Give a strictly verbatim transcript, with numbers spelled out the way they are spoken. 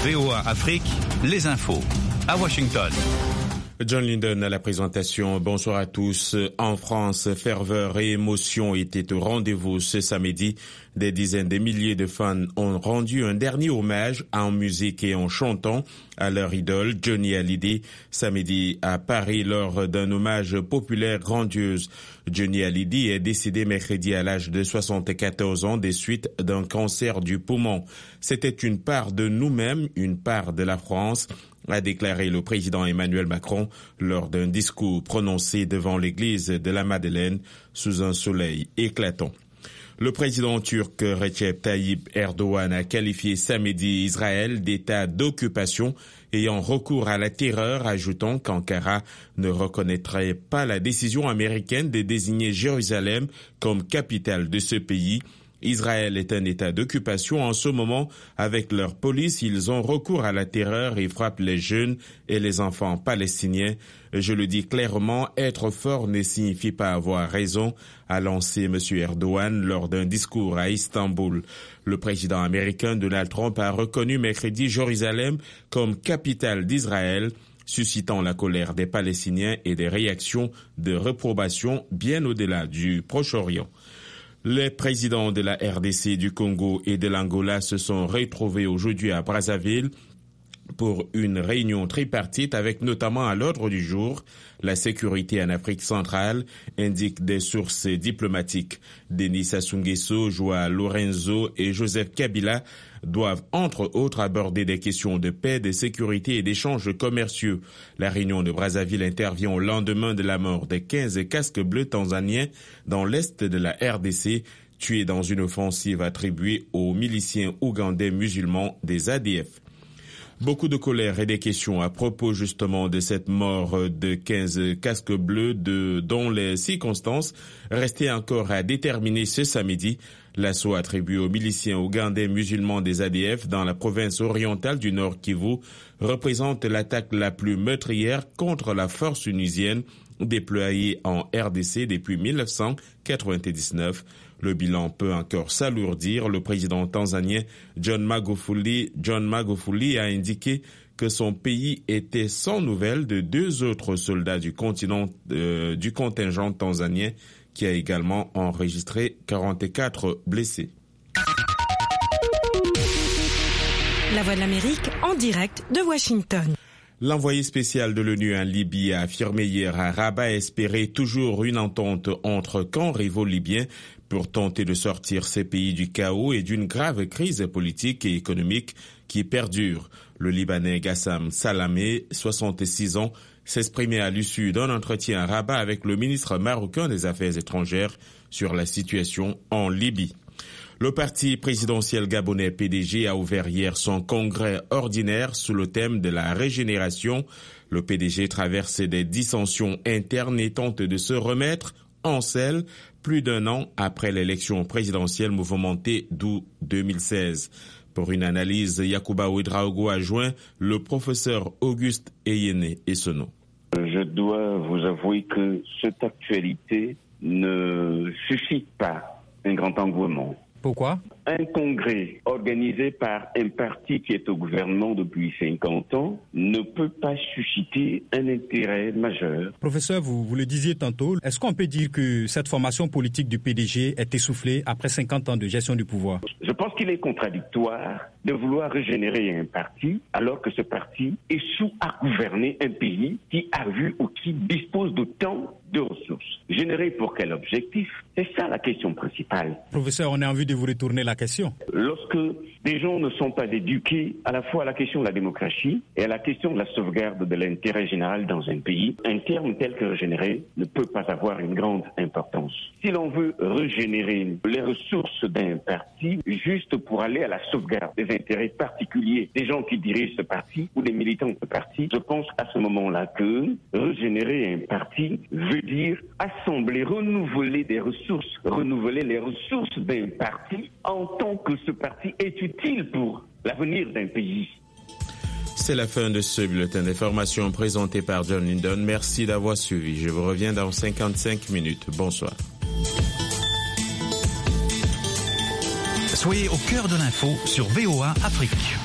V O A Afrique, les infos. À Washington. John Linden à la présentation. Bonsoir à tous. En France, ferveur et émotion étaient au rendez-vous ce samedi. Des dizaines de milliers de fans ont rendu un dernier hommage en musique et en chantant à leur idole Johnny Hallyday samedi à Paris lors d'un hommage populaire grandiose. Johnny Hallyday est décédé mercredi à l'âge de soixante-quatorze ans des suites d'un cancer du poumon. C'était une part de nous-mêmes, une part de la France, a déclaré le président Emmanuel Macron lors d'un discours prononcé devant l'église de la Madeleine sous un soleil éclatant. Le président turc Recep Tayyip Erdogan a qualifié samedi Israël d'état d'occupation ayant recours à la terreur, ajoutant qu'Ankara ne reconnaîtrait pas la décision américaine de désigner Jérusalem comme capitale de ce pays. Israël est un état d'occupation en ce moment. Avec leur police, ils ont recours à la terreur et frappent les jeunes et les enfants palestiniens. Je le dis clairement, être fort ne signifie pas avoir raison, a lancé M. Erdogan lors d'un discours à Istanbul. Le président américain Donald Trump a reconnu mercredi Jérusalem comme capitale d'Israël, suscitant la colère des Palestiniens et des réactions de réprobation bien au-delà du Proche-Orient. Les présidents de la R D C, du Congo et de l'Angola se sont retrouvés aujourd'hui à Brazzaville pour une réunion tripartite avec notamment à l'ordre du jour la sécurité en Afrique centrale, indiquent des sources diplomatiques. Denis Sassou Nguesso, Joao Lorenzo et Joseph Kabila doivent entre autres aborder des questions de paix, de sécurité et d'échanges commerciaux. La réunion de Brazzaville intervient au lendemain de la mort des quinze casques bleus tanzaniens dans l'est de la R D C, tués dans une offensive attribuée aux miliciens ougandais musulmans des A D F. Beaucoup de colère et des questions à propos justement de cette mort de quinze casques bleus de, dont les circonstances restaient encore à déterminer ce samedi. L'assaut attribué aux miliciens ougandais musulmans des A D F dans la province orientale du Nord Kivu représente l'attaque la plus meurtrière contre la force onusienne déployée en R D C depuis mille neuf cent quatre-vingt-dix-neuf. Le bilan peut encore s'alourdir. Le président tanzanien John Magufuli, John Magufuli a indiqué que son pays était sans nouvelles de deux autres soldats du continent, euh, du contingent tanzanien, qui a également enregistré quarante-quatre blessés. La Voix de l'Amérique en direct de Washington. L'envoyé spécial de l'ONU en Libye a affirmé hier à Rabat espérer toujours une entente entre camps rivaux libyens pour tenter de sortir ces pays du chaos et d'une grave crise politique et économique qui perdure. Le Libanais Gassam Salamé, soixante-six ans, s'exprimait à l'issue d'un entretien à Rabat avec le ministre marocain des Affaires étrangères sur la situation en Libye. Le parti présidentiel gabonais P D G a ouvert hier son congrès ordinaire sous le thème de la régénération. Le P D G traverse des dissensions internes et tente de se remettre en selle plus d'un an après l'élection présidentielle mouvementée d'août deux mille seize. Pour une analyse, Yacouba Ouedraogo a joint le professeur Auguste Eyene Essono. Je dois vous avouer que cette actualité ne suscite pas un grand engouement. Pourquoi ? Un congrès organisé par un parti qui est au gouvernement depuis cinquante ans ne peut pas susciter un intérêt majeur. Professeur, vous, vous le disiez tantôt, est-ce qu'on peut dire que cette formation politique du P D G est essoufflée après cinquante ans de gestion du pouvoir ? Je pense qu'il est contradictoire de vouloir régénérer un parti alors que ce parti échoue à gouverner un pays qui a vu ou qui dispose d'autant de ressources. Générer pour quel objectif ? C'est ça la question principale. Professeur, on a envie de vous retourner la question. Lorsque des gens ne sont pas éduqués à la fois à la question de la démocratie et à la question de la sauvegarde de l'intérêt général dans un pays, un terme tel que régénérer ne peut pas avoir une grande importance. Si l'on veut régénérer les ressources d'un parti juste pour aller à la sauvegarde des intérêts particuliers des gens qui dirigent ce parti ou des militants de ce parti, je pense à ce moment-là que régénérer un parti veut dire assembler, renouveler des ressources, renouveler les ressources d'un parti en tant que ce parti est utile pour l'avenir d'un pays. C'est la fin de ce bulletin d'information présenté par John Linden. Merci d'avoir suivi. Je vous reviens dans cinquante-cinq minutes. Bonsoir. Soyez au cœur de l'info sur V O A Afrique.